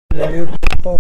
The new people.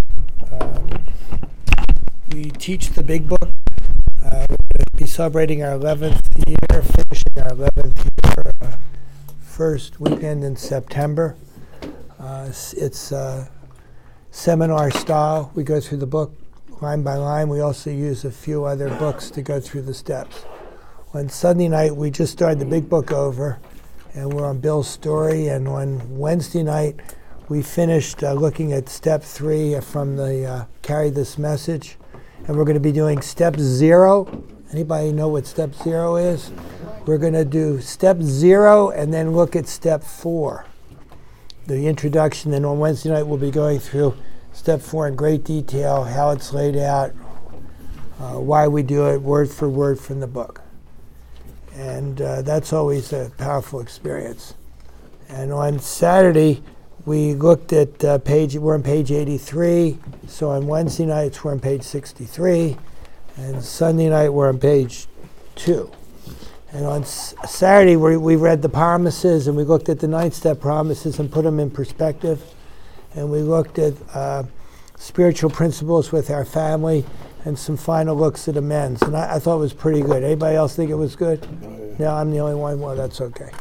We teach the big book. We're going to be celebrating our 11th year, finishing our 11th year, first weekend in September. It's seminar style. We go through the book line by line. We also use a few other books to go through the steps. On Sunday night, we just started the big book over, and we're on Bill's story. And on Wednesday night, we finished looking at step 3 from the Carry This Message. And we're going to be doing step 0. Anybody know what step 0 is? We're going to do step 0 and then look at step 4, the introduction. And on Wednesday night, we'll be going through step 4 in great detail, how it's laid out, why we do it, word for word from the book. And that's always a powerful experience. And on Saturday, we looked at we're on page 83. So on Wednesday nights, we're on page 63. And Sunday night, we're on page 2. And on Saturday, we read the promises, and we looked at the 9-step promises and put them in perspective. And we looked at spiritual principles with our family and some final looks at amends. And I thought it was pretty good. Anybody else think it was good? No, I'm the only one. Well, that's okay.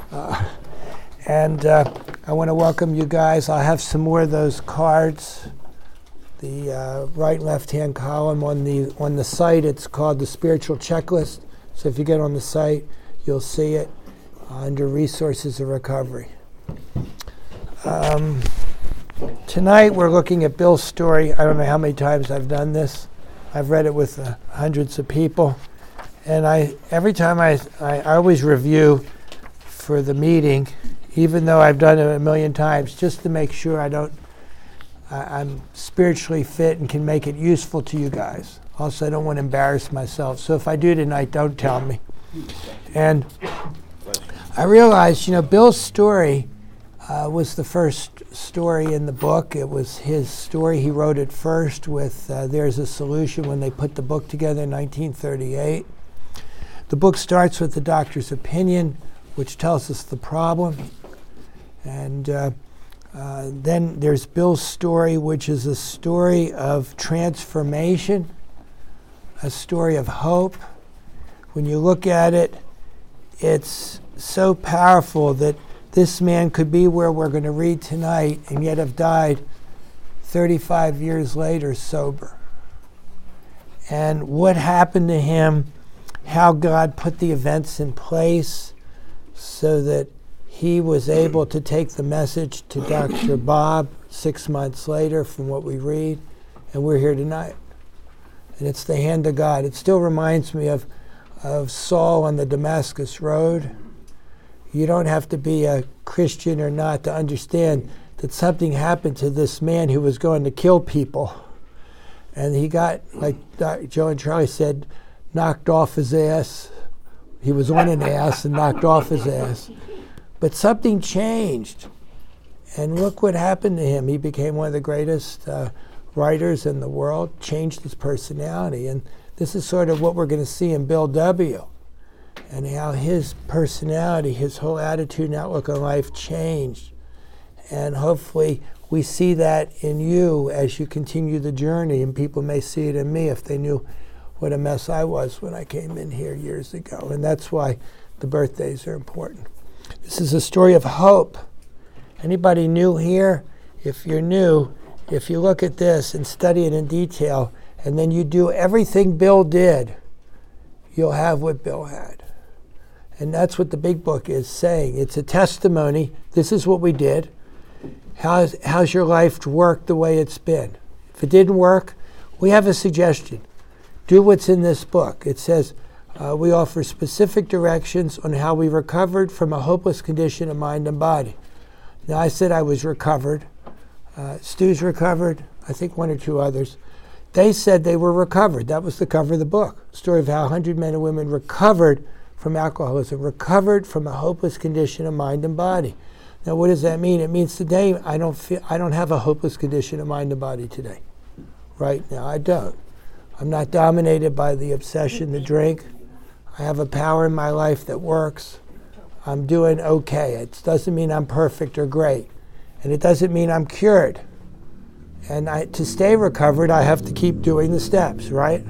And I want to welcome you guys. I'll have some more of those cards. The right and left-hand column on the site, it's called the Spiritual Checklist. So if you get on the site, you'll see it under Resources of Recovery. Tonight we're looking at Bill's story. I don't know how many times I've done this. I've read it with hundreds of people. And every time I always review for the meeting, even though I've done it a million times, just to make sure I'm spiritually fit and can make it useful to you guys. Also, I don't want to embarrass myself. So if I do tonight, don't tell me. And I realized, Bill's story was the first story in the book. It was his story. He wrote it first with There's a Solution when they put the book together in 1938. The book starts with the doctor's opinion, which tells us the problem. And then there's Bill's story, which is a story of transformation, a story of hope. When you look at it, it's so powerful that this man could be where we're going to read tonight and yet have died 35 years later sober. And what happened to him, how God put the events in place so that he was able to take the message to Dr. Bob 6 months later from what we read, and we're here tonight. And it's the hand of God. It still reminds me of Saul on the Damascus Road. You don't have to be a Christian or not to understand that something happened to this man who was going to kill people. And he got, like Joe and Charlie said, knocked off his ass. He was on an ass and knocked off his ass. But something changed. And look what happened to him. He became one of the greatest writers in the world, changed his personality. And this is sort of what we're going to see in Bill W. And how his personality, his whole attitude and outlook on life changed. And hopefully we see that in you as you continue the journey. And people may see it in me if they knew what a mess I was when I came in here years ago. And that's why the birthdays are important. This is a story of hope. Anybody new here? If you're new, if you look at this and study it in detail, and then you do everything Bill did, you'll have what Bill had. And that's what the big book is saying. It's a testimony. This is what we did. How's your life worked the way it's been? If it didn't work, we have a suggestion. Do what's in this book. It says, we offer specific directions on how we recovered from a hopeless condition of mind and body. Now, I said I was recovered. Stu's recovered. I think one or two others. They said they were recovered. That was the cover of the book. Story of how 100 men and women recovered from alcoholism, recovered from a hopeless condition of mind and body. Now, what does that mean? It means today I don't have a hopeless condition of mind and body today. Right now, I don't. I'm not dominated by the obsession to drink. I have a power in my life that works. I'm doing okay. It doesn't mean I'm perfect or great. And it doesn't mean I'm cured. And to stay recovered, I have to keep doing the steps, right?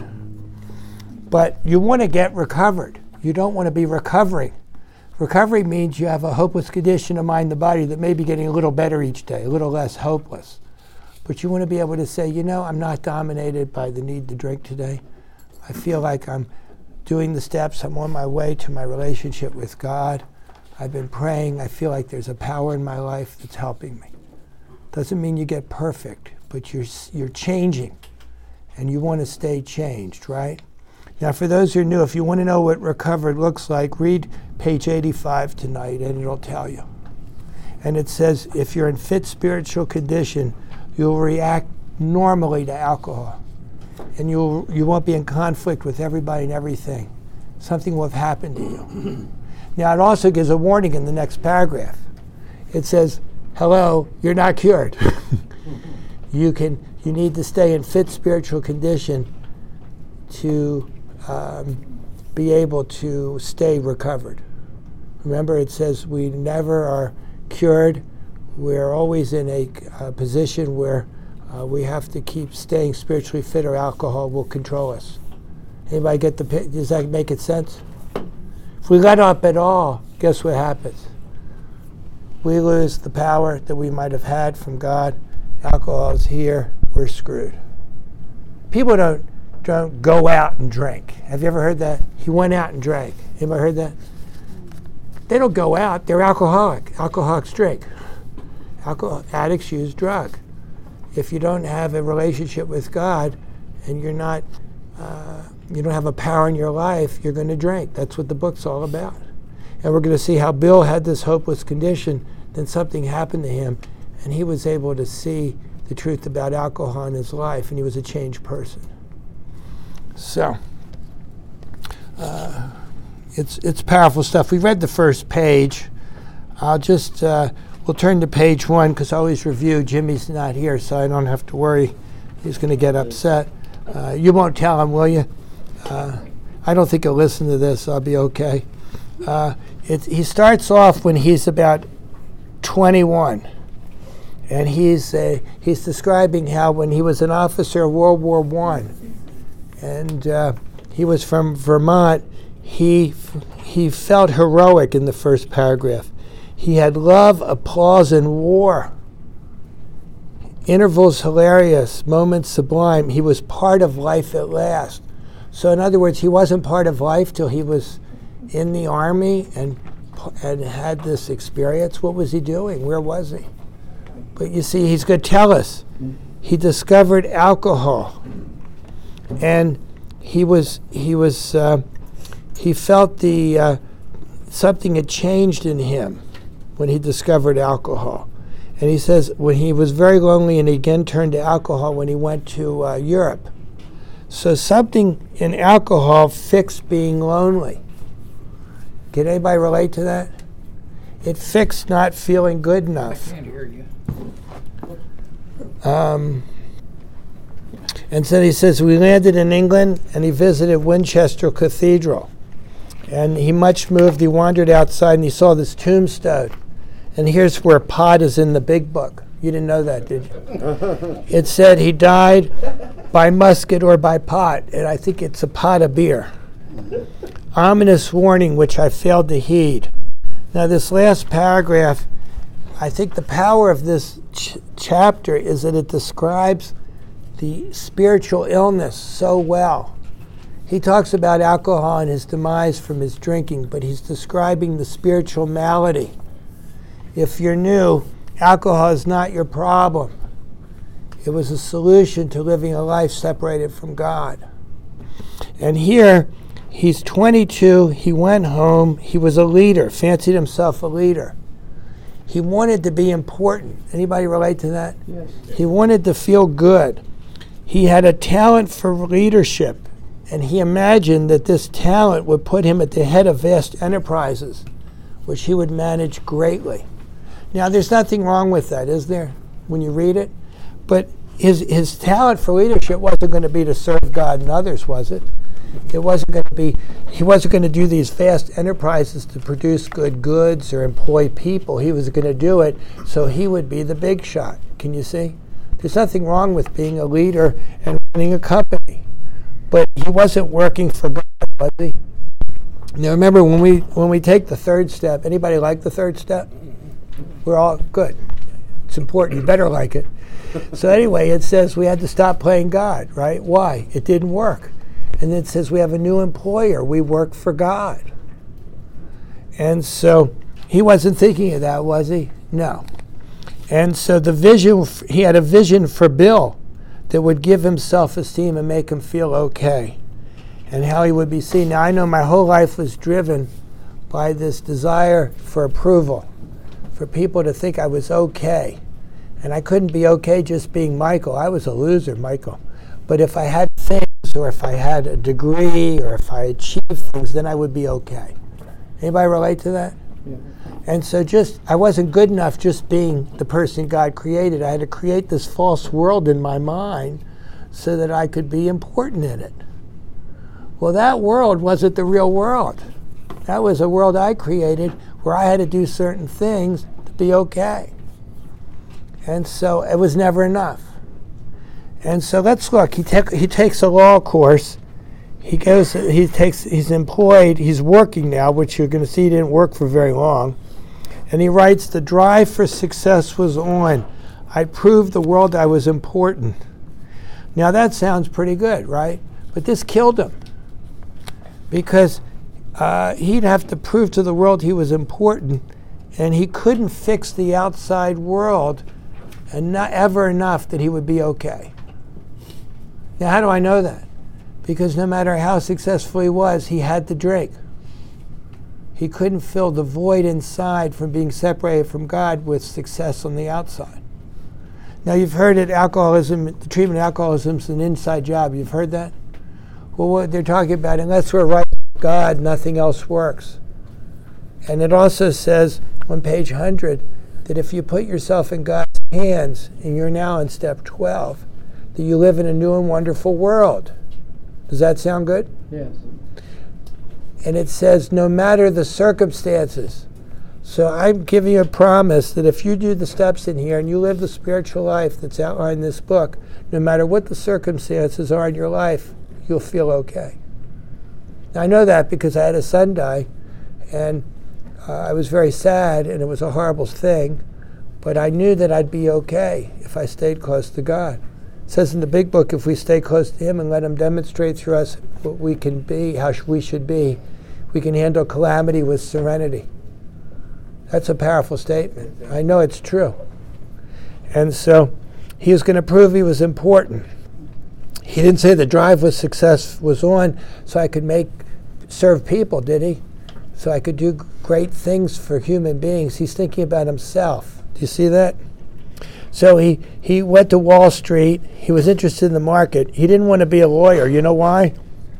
But you want to get recovered. You don't want to be recovering. Recovery means you have a hopeless condition of mind and body that may be getting a little better each day, a little less hopeless. But you want to be able to say, you know, I'm not dominated by the need to drink today. I feel like I'm doing the steps. I'm on my way to my relationship with God. I've been praying. I feel like there's a power in my life that's helping me. Doesn't mean you get perfect, but you're changing, and you want to stay changed, right? Now, for those who are new, if you want to know what recovered looks like, read page 85 tonight, and it'll tell you. And it says, if you're in fit spiritual condition, you'll react normally to alcohol. And you won't be in conflict with everybody and everything. Something will have happened to you. Now, it also gives a warning in the next paragraph. It says, hello, you're not cured. You need to stay in fit spiritual condition to be able to stay recovered. Remember, it says we never are cured. We're always in a position where we have to keep staying spiritually fit, or alcohol will control us. Anybody get does that make it sense? If we let up at all, guess what happens? We lose the power that we might have had from God. Alcohol is here. We're screwed. People don't go out and drink. Have you ever heard that? He went out and drank. Anybody heard that? They don't go out. They're alcoholic. Alcoholics drink. Alcohol addicts use drug. If you don't have a relationship with God and you're not, you don't have a power in your life, you're going to drink. That's what the book's all about. And we're going to see how Bill had this hopeless condition, then something happened to him, and he was able to see the truth about alcohol in his life, and he was a changed person. So, it's powerful stuff. We read the first page. I'll just, we'll turn to page 1, because I always review. Jimmy's not here, so I don't have to worry. He's going to get upset. You won't tell him, will you? I don't think he'll listen to this. I'll be okay. He starts off when he's about 21, and he's describing how when he was an officer of World War I, and he was from Vermont, he felt heroic in the first paragraph. He had love, applause, and war. Intervals hilarious, moments sublime. He was part of life at last. So in other words, he wasn't part of life till he was in the army and had this experience. What was he doing? Where was he? But you see, he's going to tell us. He discovered alcohol, and he felt something had changed in him when he discovered alcohol. And he says when he was very lonely, and he again turned to alcohol when he went to Europe. So something in alcohol fixed being lonely. Can anybody relate to that? It fixed not feeling good enough. I can't hear you. And so he says, we landed in England, and he visited Winchester Cathedral. And he much moved. He wandered outside, and he saw this tombstone. And here's where pot is in the big book. You didn't know that, did you? It said he died by musket or by pot, and I think it's a pot of beer. Ominous warning, which I failed to heed. Now, this last paragraph, I think the power of this chapter is that it describes the spiritual illness so well. He talks about alcohol and his demise from his drinking, but he's describing the spiritual malady. If you're new, alcohol is not your problem. It was a solution to living a life separated from God. And here, he's 22, he went home, he was a leader, fancied himself a leader. He wanted to be important. Anybody relate to that? Yes. He wanted to feel good. He had a talent for leadership, and he imagined that this talent would put him at the head of vast enterprises, which he would manage greatly. Now, there's nothing wrong with that, is there, when you read it? But his talent for leadership wasn't going to be to serve God and others, was it? It wasn't going to be, he wasn't going to do these vast enterprises to produce good goods or employ people. He was going to do it so he would be the big shot. Can you see? There's nothing wrong with being a leader and running a company. But he wasn't working for God, was he? Now remember, when we take the third step, anybody like the third step? We're all good. It's important. You better like it. So anyway, it says we had to stop playing God, right? Why? It didn't work. And then it says we have a new employer. We work for God. And so he wasn't thinking of that, was he? No. And so the vision, he had a vision for Bill that would give him self-esteem and make him feel okay, and how he would be seen. Now, I know my whole life was driven by this desire for approval, for people to think I was okay. And I couldn't be okay just being Michael. I was a loser, Michael. But if I had things, or if I had a degree, or if I achieved things, then I would be okay. Anybody relate to that? Yeah. And so I wasn't good enough just being the person God created. I had to create this false world in my mind so that I could be important in it. Well, that world wasn't the real world. That was a world I created where I had to do certain things to be okay. And so it was never enough. And so let's look. He takes a law course. He's employed, he's working now, which you're going to see he didn't work for very long. And he writes, the drive for success was on. I proved the world I was important. Now that sounds pretty good, right? But this killed him. Because he'd have to prove to the world he was important, and he couldn't fix the outside world and not ever enough that he would be okay. Now how do I know that? Because no matter how successful he was, he had to drink. He couldn't fill the void inside from being separated from God with success on the outside. Now you've heard that the treatment of alcoholism is an inside job. You've heard that? Well, what they're talking about, unless we're right with God, nothing else works. And it also says on page 100 that if you put yourself in God's hands, and you're now in step 12, that you live in a new and wonderful world. Does that sound good? Yes. And it says, no matter the circumstances. So I'm giving you a promise that if you do the steps in here and you live the spiritual life that's outlined in this book, no matter what the circumstances are in your life, you'll feel okay. Now, I know that because I had a son die, and I was very sad, and it was a horrible thing, but I knew that I'd be okay if I stayed close to God. It says in the big book, if we stay close to him and let him demonstrate through us what we can be, how we should be, we can handle calamity with serenity. That's a powerful statement. I know it's true. And so he was going to prove he was important. He didn't say the drive was success was on so I could serve people, did he? So I could do great things for human beings. He's thinking about himself. Do you see that? So he went to Wall Street. He was interested in the market. He didn't want to be a lawyer. You know why?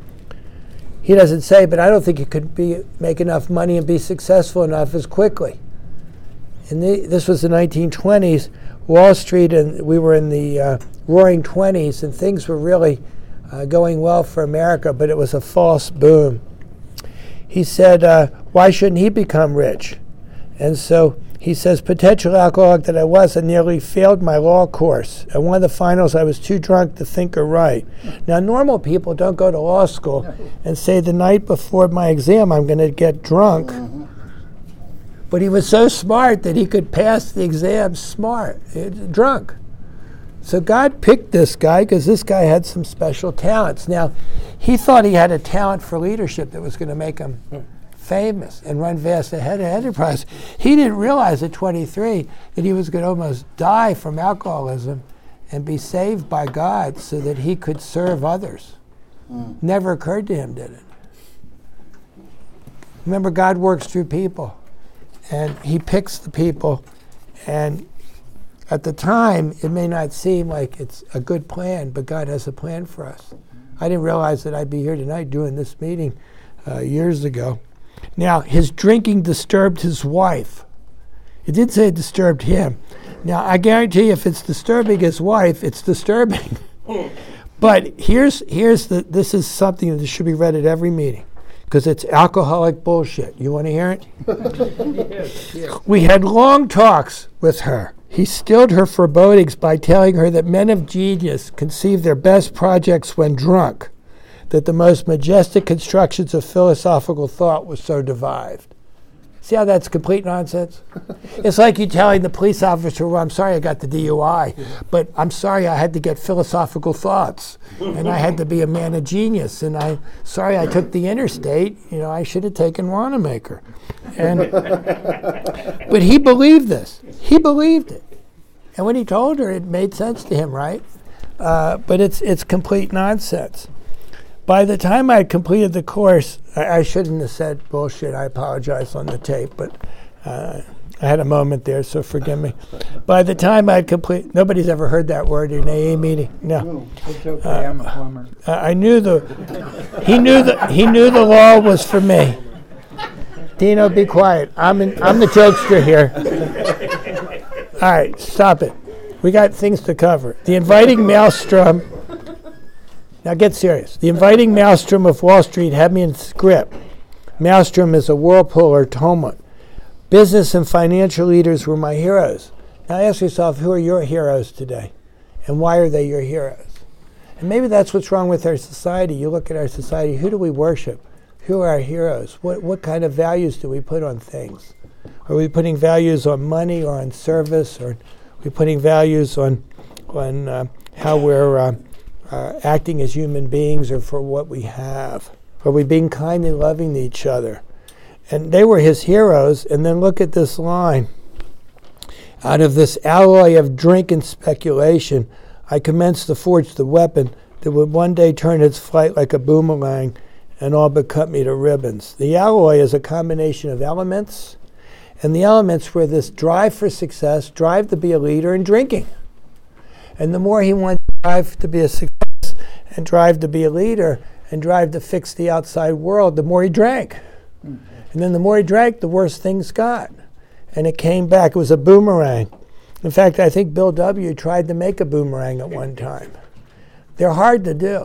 He doesn't say, but I don't think he could make enough money and be successful enough as quickly. And this was the 1920s. Wall Street, and we were in the roaring 20s, and things were really going well for America, but it was a false boom. He said, why shouldn't he become rich? And so he says, potential alcoholic that I was, I nearly failed my law course. At one of the finals, I was too drunk to think or write. Now, normal people don't go to law school and say the night before my exam, I'm going to get drunk. But he was so smart that he could pass the exam drunk. So God picked this guy because this guy had some special talents. Now, he thought he had a talent for leadership that was going to make him famous and run fast ahead of enterprise. He didn't realize at 23 that he was going to almost die from alcoholism and be saved by God so that he could serve others. Never occurred to him, did it? Remember, God works through people, and he picks the people, and at the time, it may not seem like it's a good plan, but God has a plan for us. I didn't realize that I'd be here tonight doing this meeting years ago. Now, his drinking disturbed his wife. It did say it disturbed him. Now, I guarantee if it's disturbing his wife, it's disturbing. But this is something that should be read at every meeting, because it's alcoholic bullshit. You want to hear it? Yes. We had long talks with her. He stilled her forebodings by telling her that men of genius conceive their best projects when drunk, that the most majestic constructions of philosophical thought were so devised. See how that's complete nonsense? It's like you telling the police officer, well, I'm sorry I got the DUI, but I'm sorry I had to get philosophical thoughts, and I had to be a man of genius, and I'm sorry I took the interstate, I should have taken Wanamaker. But he believed this. He believed it. And when he told her, it made sense to him, right? But it's complete nonsense. By the time I had completed the course, I shouldn't have said bullshit. I apologize on the tape, but I had a moment there, so forgive me. By the time I had completed, nobody's ever heard that word in an AA meeting. No, it's okay. I'm a plumber. I knew he knew the law was for me. Dino, be quiet. I'm the jokester here. All right, stop it. We got things to cover. The inviting maelstrom. Now get serious. The inviting maelstrom of Wall Street had me in grip. Maelstrom is a whirlpool or tumult. Business and financial leaders were my heroes. Now ask yourself, who are your heroes today? And why are they your heroes? And maybe that's what's wrong with our society. You look at our society, who do we worship? Who are our heroes? What kind of values do we put on things? Are we putting values on money or on service? Or are we putting values on how we're acting as human beings or for what we have? Are we being kind and loving to each other? And they were his heroes. And then look at this line. Out of this alloy of drink and speculation, I commenced to forge the weapon that would one day turn its flight like a boomerang and all but cut me to ribbons. The alloy is a combination of elements, and the elements were this drive for success, drive to be a leader, and drinking. And the more he wanted to drive to be a success and drive to be a leader and drive to fix the outside world, the more he drank. And then the more he drank, the worse things got. And it came back. It was a boomerang. In fact, I think Bill W. tried to make a boomerang at one time. They're hard to do.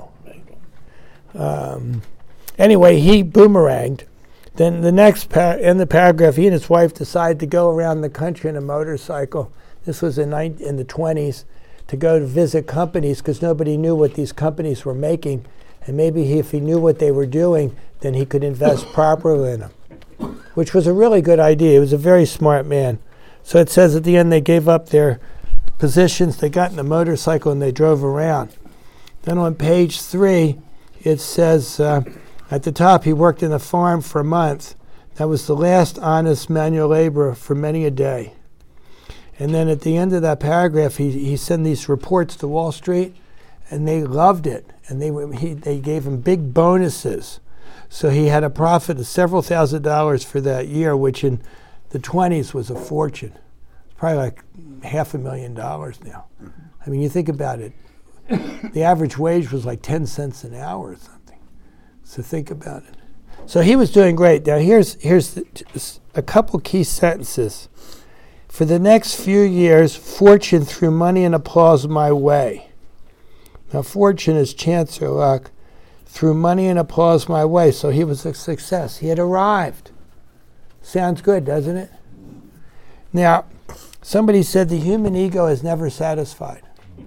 Anyway, he boomeranged. Then the next in the paragraph, he and his wife decided to go around the country in a motorcycle. This was in the 20s, to go to visit companies because nobody knew what these companies were making. And maybe if he knew what they were doing, then he could invest properly in them, which was a really good idea. He was a very smart man. So it says at the end they gave up their positions, they got in the motorcycle and they drove around. Then on page 3, it says at the top he worked in a farm for a month. That was the last honest manual labor for many a day. And then at the end of that paragraph, he sent these reports to Wall Street, and they loved it. And they gave him big bonuses. So he had a profit of several $1,000s for that year, which in the 20s was a fortune. It's probably like $500,000 now. I mean, you think about it. The average wage was like 10 cents an hour or something. So think about it. So he was doing great. Now here's a couple key sentences. For the next few years, fortune threw money and applause my way. Now fortune is chance or luck. Threw money and applause my way. So he was a success. He had arrived. Sounds good, doesn't it? Now, somebody said the human ego is never satisfied.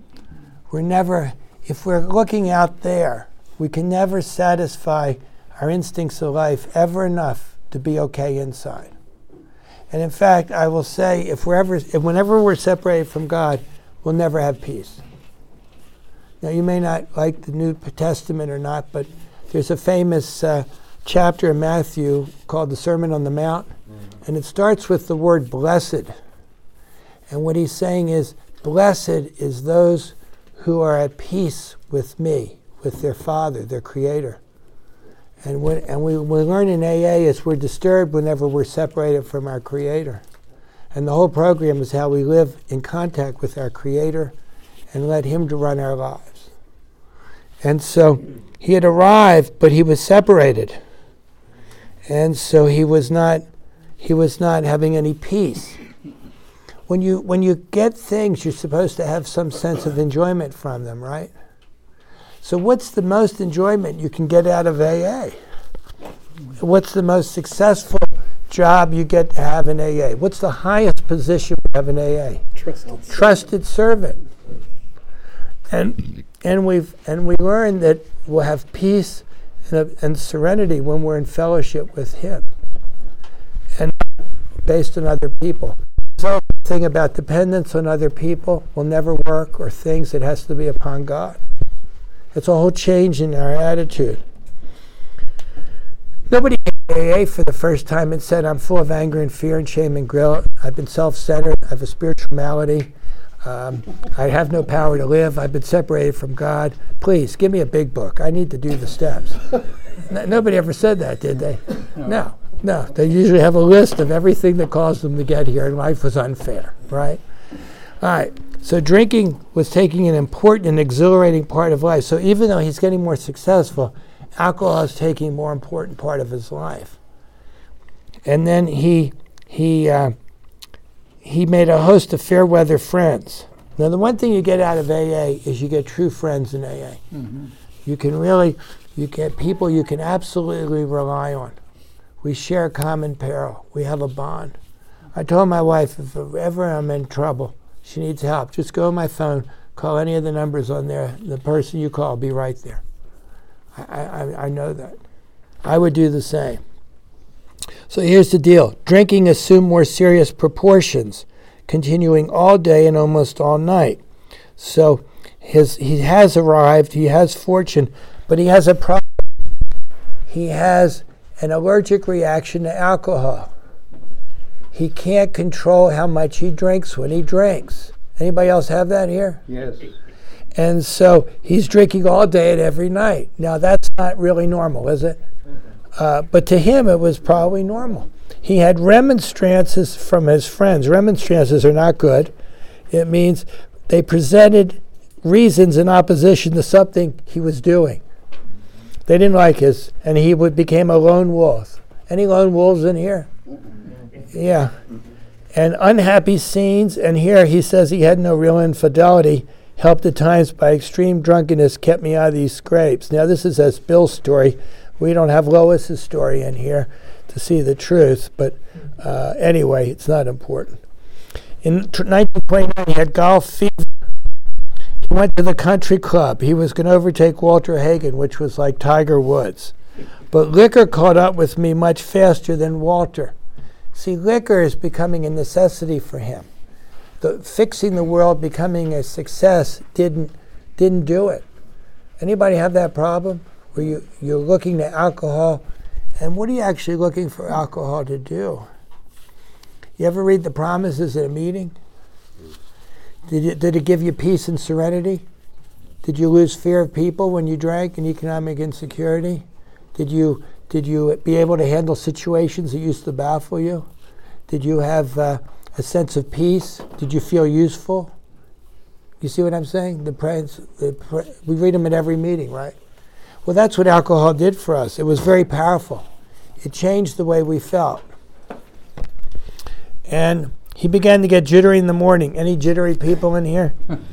If we're looking out there, we can never satisfy our instincts of life ever enough to be okay inside. And in fact, I will say, whenever we're separated from God, we'll never have peace. Now, you may not like the New Testament or not, but there's a famous chapter in Matthew called the Sermon on the Mount, and it starts with the word blessed. And what he's saying is, blessed is those who are at peace with me, with their Father, their Creator. And we learn in AA is we're disturbed whenever we're separated from our Creator. And the whole program is how we live in contact with our Creator and let Him to run our lives. And so he had arrived, but he was separated. And so he was not having any peace. When you get things, you're supposed to have some sense of enjoyment from them, right? So what's the most enjoyment you can get out of AA? What's the most successful job you get to have in AA? What's the highest position we have in AA. Trusted servant. And we learn that we'll have peace and serenity when we're in fellowship with Him, and not based on other people. So the thing about dependence on other people will never work, or things. It has to be upon God. It's a whole change in our attitude. Nobody came to AA for the first time and said, I'm full of anger and fear and shame and guilt. I've been self-centered. I have a spiritual malady. I have no power to live. I've been separated from God. Please, give me a big book. I need to do the steps. Nobody ever said that, did they? No. They usually have a list of everything that caused them to get here, and life was unfair, right? All right. So drinking was taking an important and exhilarating part of life. So even though he's getting more successful, alcohol is taking a more important part of his life. And then he made a host of fair weather friends. Now, the one thing you get out of AA is you get true friends in AA. Mm-hmm. You get people you can absolutely rely on. We share a common peril. We have a bond. I told my wife, if ever I'm in trouble, she needs help, just go on my phone, call any of the numbers on there. The person you call will be right there. I know that. I would do the same. So here's the deal. Drinking assumed more serious proportions, continuing all day and almost all night. So he has arrived, he has fortune, but he has a problem. He has an allergic reaction to alcohol. He can't control how much he drinks when he drinks. Anybody else have that here? Yes. And so he's drinking all day and every night. Now that's not really normal, is it? But to him it was probably normal. He had remonstrances from his friends. Remonstrances are not good. It means they presented reasons in opposition to something he was doing. They didn't like his, and he became a lone wolf. Any lone wolves in here? Yeah. And unhappy scenes, and here he says he had no real infidelity, helped at times by extreme drunkenness, kept me out of these scrapes. Now this is as Bill's story. We don't have Lois's story in here to see the truth, but anyway, it's not important. In 1929, he had golf fever. He went to the country club. He was going to overtake Walter Hagen, which was like Tiger Woods. But liquor caught up with me much faster than Walter. See, liquor is becoming a necessity for him. Fixing the world, becoming a success, didn't do it. Anybody have that problem? Where you're looking to alcohol, and what are you actually looking for alcohol to do? You ever read the promises at a meeting? Did it give you peace and serenity? Did you lose fear of people when you drank and economic insecurity? Did you be able to handle situations that used to baffle you? Did you have a sense of peace? Did you feel useful? You see what I'm saying? We read them at every meeting, right? Well, that's what alcohol did for us. It was very powerful. It changed the way we felt. And he began to get jittery in the morning. Any jittery people in here?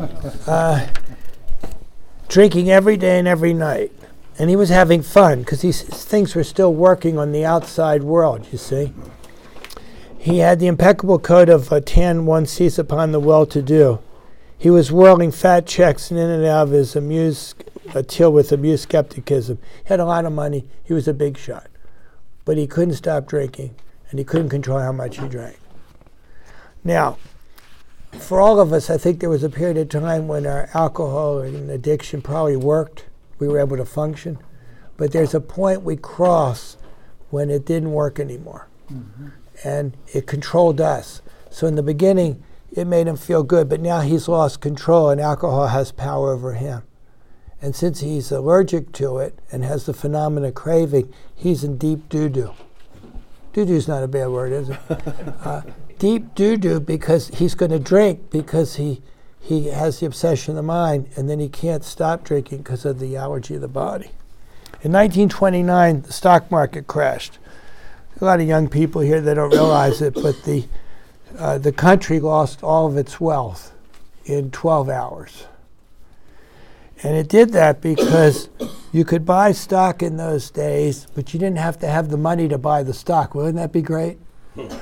Drinking every day and every night. And he was having fun because these things were still working on the outside world, you see. He had the impeccable code of tan one sees upon the well-to-do. He was whirling fat checks in and out of his till with amused skepticism. He had a lot of money. He was a big shot. But he couldn't stop drinking, and he couldn't control how much he drank. Now, for all of us, I think there was a period of time when our alcohol and addiction probably worked. We were able to function. But there's a point we cross when it didn't work anymore. Mm-hmm. And it controlled us. So in the beginning, it made him feel good, but now he's lost control and alcohol has power over him. And since he's allergic to it and has the phenomenon of craving, he's in deep doo-doo. Doo-doo's not a bad word, is it? Deep doo-doo because he's going to drink because he has the obsession of the mind, and then he can't stop drinking because of the allergy of the body. In 1929, the stock market crashed. A lot of young people here that don't realize it, but the country lost all of its wealth in 12 hours. And it did that because you could buy stock in those days, but you didn't have to have the money to buy the stock. Wouldn't that be great?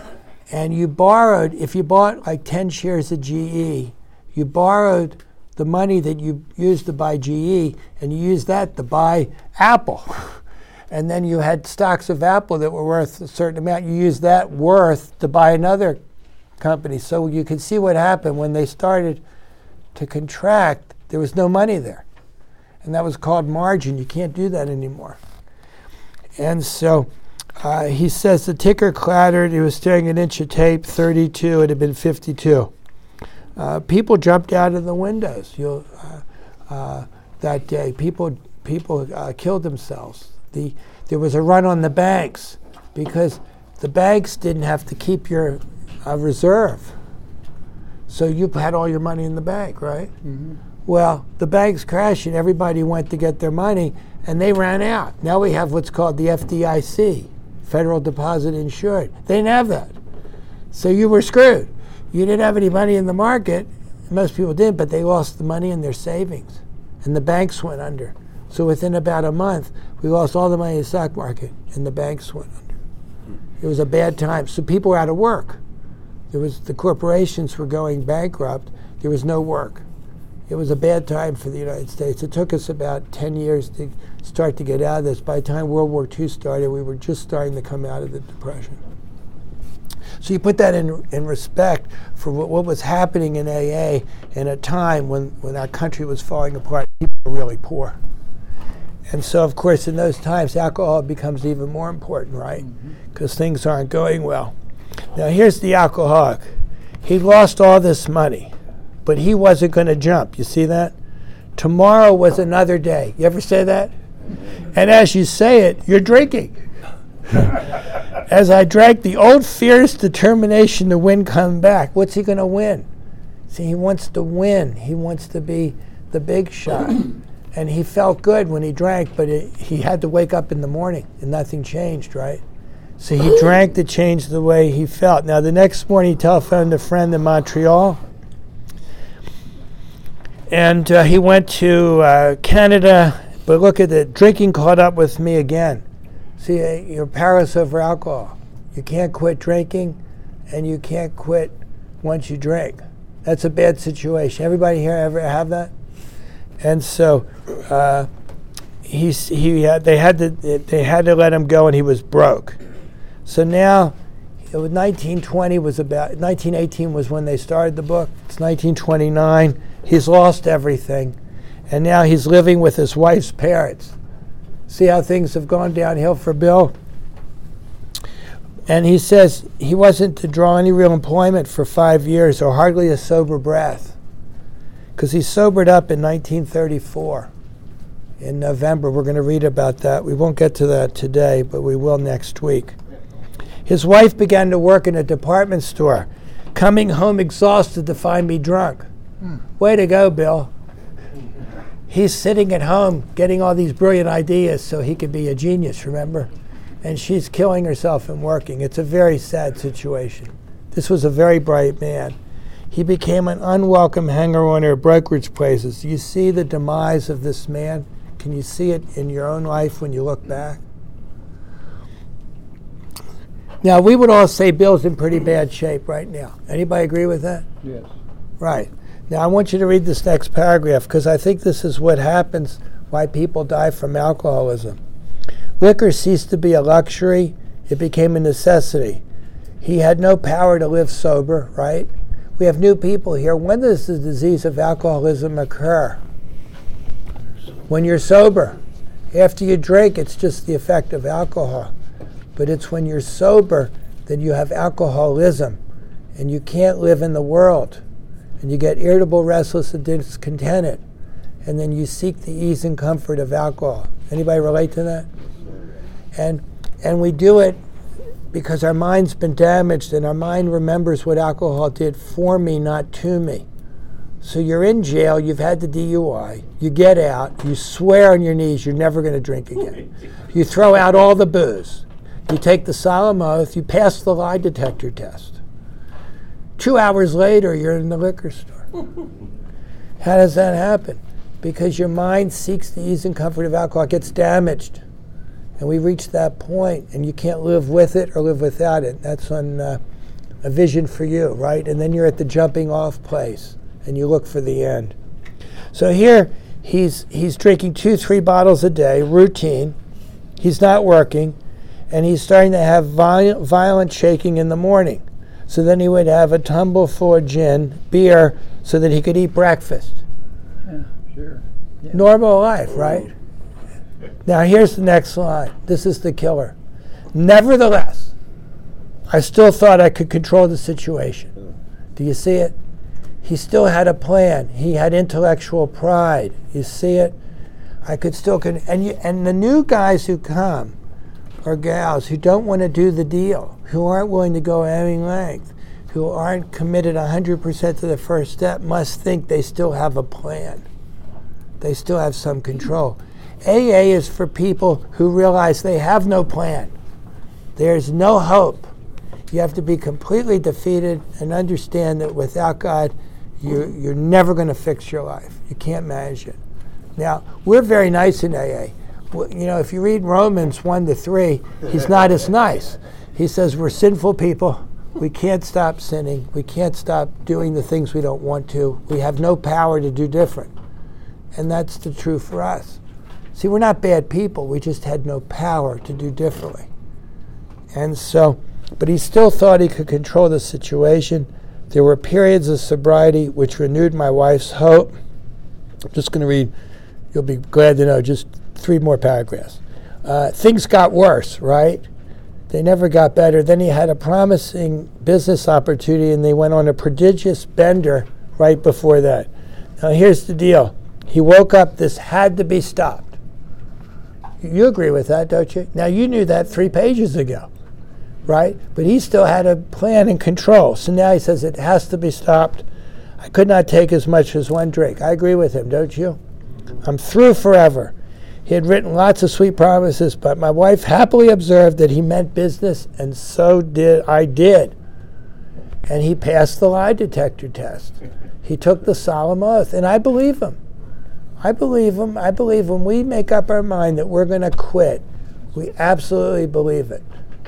and you borrowed, if you bought like 10 shares of GE, you borrowed the money that you used to buy GE, and you used that to buy Apple. And then you had stocks of Apple that were worth a certain amount. You used that worth to buy another company. So you can see what happened when they started to contract. There was no money there. And that was called margin. You can't do that anymore. And so he says the ticker clattered. He was staring at an inch of tape, 32. It had been 52. People jumped out of the windows that day. People killed themselves. There was a run on the banks because the banks didn't have to keep your reserve. So you had all your money in the bank, right? Mm-hmm. Well, the banks crashed and everybody went to get their money and they ran out. Now we have what's called the FDIC, Federal Deposit Insured. They didn't have that. So you were screwed. You didn't have any money in the market. Most people did, but they lost the money in their savings. And the banks went under. So within about a month, we lost all the money in the stock market, and the banks went under. It was a bad time. So people were out of work. The corporations were going bankrupt. There was no work. It was a bad time for the United States. It took us about 10 years to start to get out of this. By the time World War II started, we were just starting to come out of the Depression. So you put that in respect for what was happening in AA in a time when our country was falling apart. People were really poor. And so, of course, in those times, alcohol becomes even more important, right? Because things aren't going well. Now, here's the alcoholic. He lost all this money, but he wasn't going to jump. You see that? Tomorrow was another day. You ever say that? And as you say it, you're drinking. As I drank, the old fierce determination to win come back. What's he going to win? See, he wants to win. He wants to be the big shot. And he felt good when he drank, but he had to wake up in the morning, and nothing changed, right? So he drank to change the way he felt. Now, the next morning, he telephoned a friend in Montreal, and he went to Canada. But look at it, drinking caught up with me again. See, you're powerless over alcohol. You can't quit drinking, and you can't quit once you drink. That's a bad situation. Everybody here ever have that? And so they had to let him go, and he was broke. So now, 1918 was when they started the book. It's 1929. He's lost everything, and now he's living with his wife's parents. See how things have gone downhill for Bill? And he says he wasn't to draw any real employment for 5 years or hardly a sober breath, because he sobered up in 1934. In November, we're going to read about that. We won't get to that today, but we will next week. His wife began to work in a department store, coming home exhausted to find me drunk. Way to go, Bill. He's sitting at home getting all these brilliant ideas so he could be a genius, remember? And she's killing herself and working. It's a very sad situation. This was a very bright man. He became an unwelcome hanger-on at brokerage places. You see the demise of this man? Can you see it in your own life when you look back? Now, we would all say Bill's in pretty bad shape right now. Anybody agree with that? Yes. Right. Now, I want you to read this next paragraph because I think this is what happens, why people die from alcoholism. Liquor ceased to be a luxury. It became a necessity. He had no power to live sober, right? We have new people here. When does the disease of alcoholism occur? When you're sober. After you drink, it's just the effect of alcohol. But it's when you're sober that you have alcoholism, and you can't live in the world. And you get irritable, restless, and discontented. And then you seek the ease and comfort of alcohol. Anybody relate to that? And we do it because our mind's been damaged, and our mind remembers what alcohol did for me, not to me. So you're in jail, you've had the DUI, you get out, you swear on your knees you're never going to drink again. You throw out all the booze. You take the solemn oath, you pass the lie detector test. 2 hours later, you're in the liquor store. How does that happen? Because your mind seeks the ease and comfort of alcohol. It gets damaged. And we reach that point, and you can't live with it or live without it. That's on a vision for you, right? And then you're at the jumping off place and you look for the end. So here he's drinking 2-3 bottles a day, routine. He's not working, and he's starting to have violent shaking in the morning. So then he would have a tumble full of gin, beer, so that he could eat breakfast. Yeah, sure. Yeah. Normal life, right? Now here's the next line. This is the killer. Nevertheless, I still thought I could control the situation. Do you see it? He still had a plan. He had intellectual pride. You see it? I could still, and the new guys who come, or gals who don't want to do the deal, who aren't willing to go any length, who aren't committed 100% to the first step, must think they still have a plan. They still have some control. AA is for people who realize they have no plan. There's no hope. You have to be completely defeated and understand that without God, you're never going to fix your life. You can't manage it. Now, we're very nice in AA. You know, if you read Romans 1-3, he's not as nice. He says we're sinful people. We can't stop sinning. We can't stop doing the things we don't want to. We have no power to do different. And that's the truth for us. See, we're not bad people. We just had no power to do differently. And so, but he still thought he could control the situation. There were periods of sobriety which renewed my wife's hope. I'm just going to read, you'll be glad to know, just 3 more paragraphs. Things got worse, right? They never got better. Then he had a promising business opportunity, and they went on a prodigious bender right before that. Now, here's the deal. He woke up, this had to be stopped. You agree with that, don't you? Now, you knew that 3 pages ago, right? But he still had a plan and control. So now he says it has to be stopped. I could not take as much as 1 drink. I agree with him, don't you? I'm through forever. He had written lots of sweet promises, but my wife happily observed that he meant business, and so did I. And he passed the lie detector test. He took the solemn oath, and I believe him. I believe him. I believe when we make up our mind that we're going to quit, we absolutely believe it.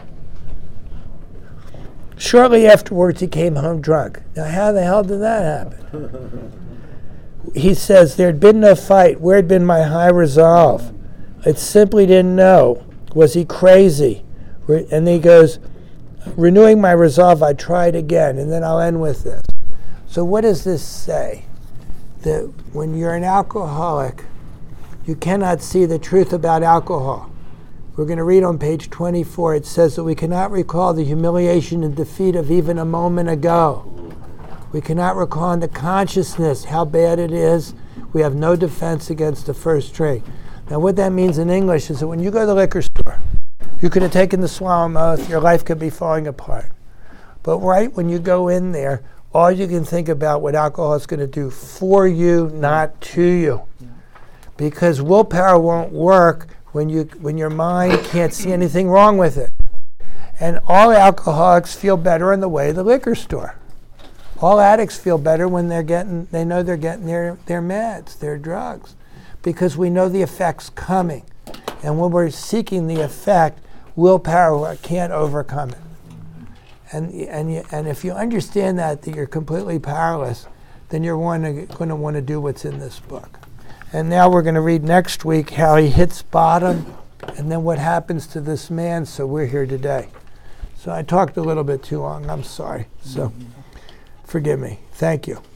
Shortly afterwards, he came home drunk. Now, how the hell did that happen? He says, there had been no fight. Where had been my high resolve? I simply didn't know. Was he crazy? And he goes, renewing my resolve, I tried again. And then I'll end with this. So what does this say? That when you're an alcoholic, you cannot see the truth about alcohol. We're going to read on page 24. It says that we cannot recall the humiliation and defeat of even a moment ago. We cannot recall in the consciousness how bad it is. We have no defense against the first drink. Now, what that means in English is that when you go to the liquor store, you could have taken the solemn oath, your life could be falling apart. But right when you go in there, all you can think about what alcohol is going to do for you, not to you. Because willpower won't work when your mind can't see anything wrong with it. And all alcoholics feel better on the way to the liquor store. All addicts feel better when they know they're getting their meds, their drugs, because we know the effect's coming. And when we're seeking the effect, willpower can't overcome it. And if you understand that you're completely powerless, then you're going to want to do what's in this book. And now we're going to read next week how he hits bottom, and then what happens to this man. So we're here today. So I talked a little bit too long. I'm sorry. So forgive me. Thank you.